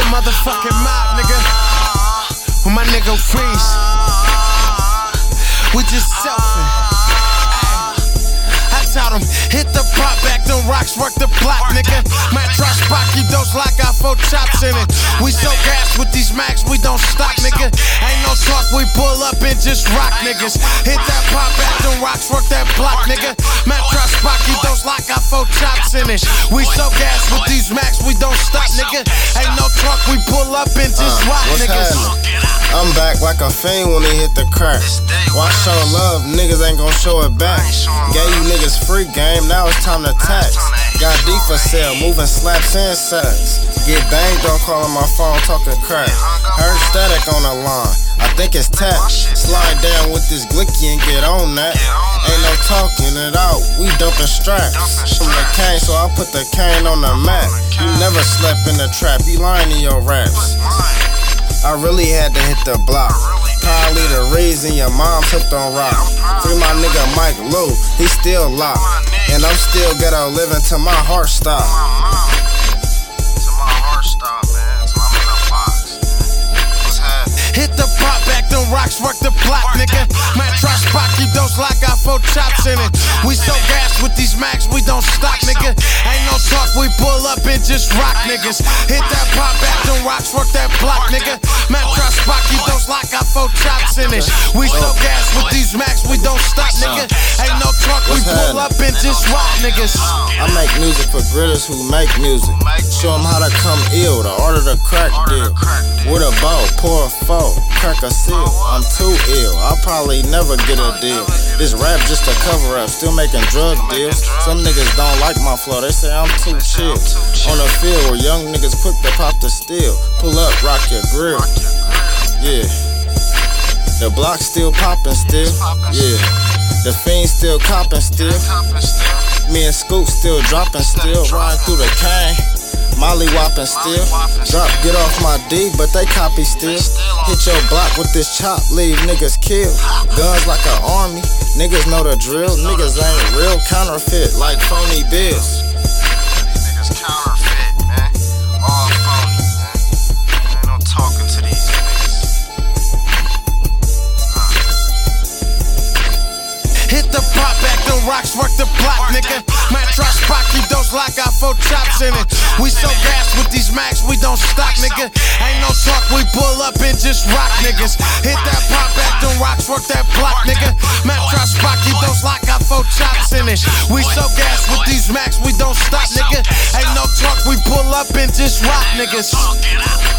motherfucking mob, nigga. With my nigga Freeze. We just selfing. I told him, hit the pop back, them rocks work the block, nigga. Man, try Spocky, those like got 4 chops in it. We so gas with these max, we don't stop, nigga. Ain't no talk, we pull up and just rock, niggas. Hit that pop back, them rocks work that block, nigga. Man, try Spocky, those like got 4 chops in it. We so gas with these max, we don't stop, nigga. Ain't no talk, we pull up and just rock, niggas. I'm back like a fiend when he hit the crack. Why show love, niggas ain't gon' show it back. Gave you niggas free game, now it's time to tax. Got D for sale, moving slaps and sacks. Get banged, don't call on my phone, talking crack. Heard static on the line, I think it's tap. Slide down with this glicky and get on that. Ain't no talking it out, we dumping straps. From the cane, so I put the cane on the map. You never slept in the trap, you lying in your raps. I really had to hit the block. Probably the reason your mom hooked on rock. Free my nigga Mike Lou, he still locked. And I'm still ghetto living till my heart stop. Hit the pop back, them rocks work the block, nigga. Man, try Spocky, those like got 4 chops in it. We so gas with these max, we don't stop, nigga. Ain't no talk, we pull up and just rock, niggas. Hit that pop back, them rocks work that block, nigga. Man, try Spocky, those like got 4 chops in it. We so gas with these max, we don't stop, nigga. Ain't no talk, we pull up and just rock, niggas. I make music for gritters who make music. Show them how to come ill, the art of the crack deal. With a bow, pour a foe, crack a seal. I'm too ill, I'll probably never get a deal. This rap just a cover up, still making drug deals. Some niggas don't like my flow, they say I'm too chill. On the field where young niggas quick to pop the steel. Pull up, rock your grill. Yeah. The block still poppin' still. Yeah. The fiend still coppin' still. Me and Scoop still droppin' still. Riding through the cane. Molly whopping still. Drop, get off my D, but they copy still. Hit your block with this chop, leave niggas killed. Guns like an army, niggas know the drill. Niggas ain't real, counterfeit like phony bills. These niggas counterfeit, man. All phony, man. Ain't no talking to these niggas. Hit the pop back, them rocks work the block, nigga. Man, try Spocky, those like got 4 chops in it. We so gas with these max, we don't stop, nigga. Ain't no talk, we pull up and just rock, niggas. Hit that pop back, them rocks work that block, nigga. Man, try Spocky, those like got 4 chops in it. We so gas with these max, we don't stop, nigga. Ain't no talk, we pull up and just rock, niggas.